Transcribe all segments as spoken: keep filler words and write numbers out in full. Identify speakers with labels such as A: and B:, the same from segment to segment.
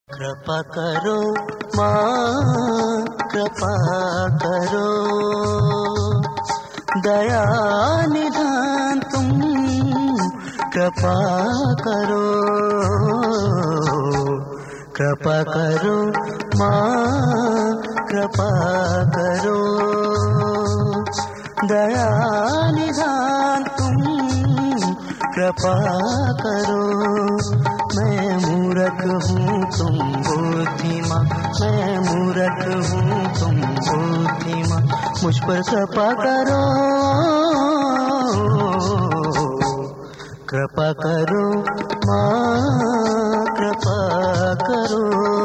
A: कृपा करो माँ, कृपा करो, दया निधान तुम कृपा करो। कृपा करो माँ, कृपा करो, दया निधान तुम कृपा करो। मैं मूर्ख हूँ तुम बुद्धिमान, मैं मूर्ख हूँ तुम बुद्धिमान, मुझ पर कृपा करो। कृपा करो माँ, कृपा करो।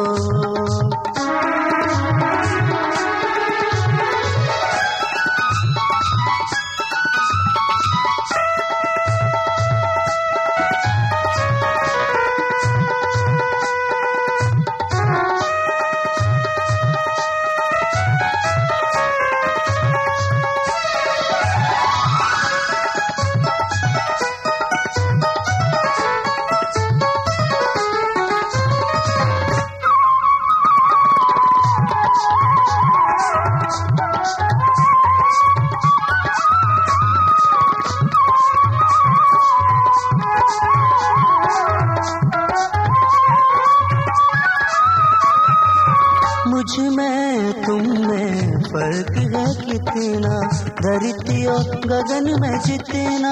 A: मुझ में तुम में फर्क है कितना, धरती और गगन में जितना।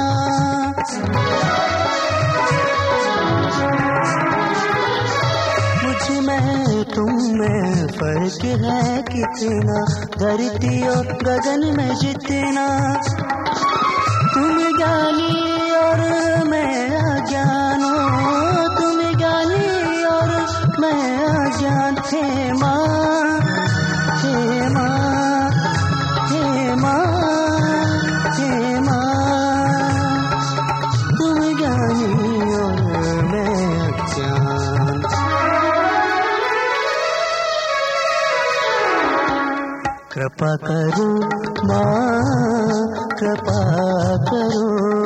A: मुझ में तुम में फर्क है कितना, धरती और गगन में जितना। तुम ज्ञानी और मैं अज्ञान, तुम ज्ञानी और मैं अज्ञान। हे माँ, हे माँ, हे माँ, हे माँ, तुम ज्ञानी और मैं अज्ञान। कृपा करो माँ, कृपा करो।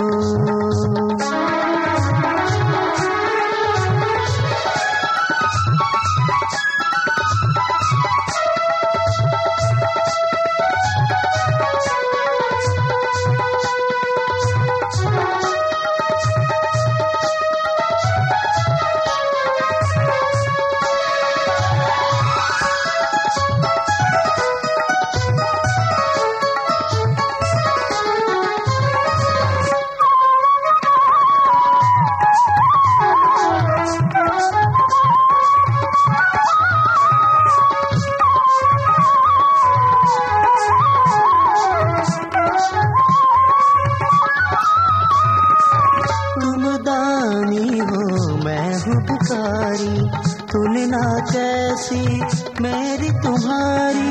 A: तुलना कैसी मेरी तुम्हारी,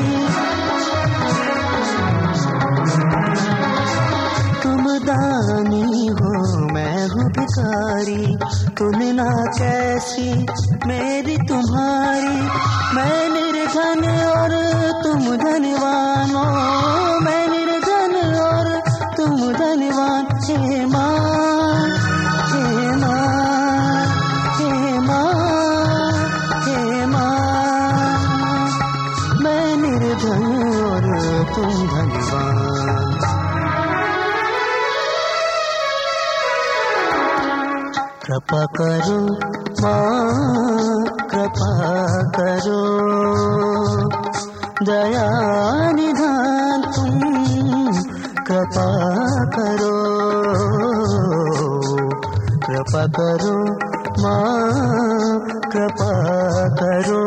A: तुम दानी हो मैं हूँ भिखारी। तुलना कैसी मेरी तुम्हारी, मैं निर्धन और तुम धनवान हो, मैं निर्धन और तुम धनवान। हे माँ, हे माँ, हे माँ, हे माँ, मैं निर्धन और तुम धनवान। कृपा करो माँ, कृपा करो, दया निधान तुम कृपा करो। कृपा करो माँ, कृपा करो,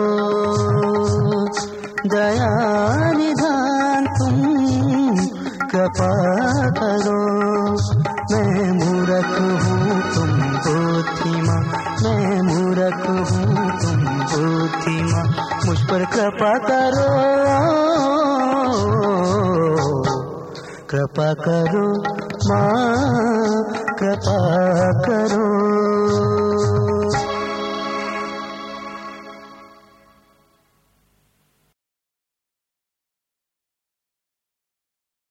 A: दया निधान तुम कृपा करो। मैं मूर्ख हूँ तुम बुद्धिमान, मैं मूर्ख हूँ तुम बुद्धिमान, मुझ पर कृपा करो। कृपा करो माँ, कृपा करो।